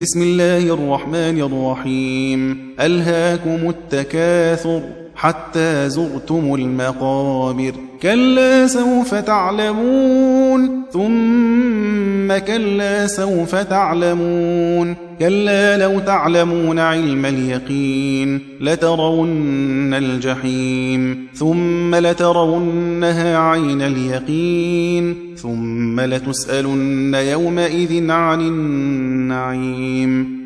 بسم الله الرحمن الرحيم. ألهاكم التكاثر حتى زرتم المقابر. كلا سوف تعلمون ثم كلا سوف تعلمون. كلا لو تعلمون علم اليقين لترون الجحيم ثم لترونها عين اليقين ثم لتسألن يومئذ عن النعيم.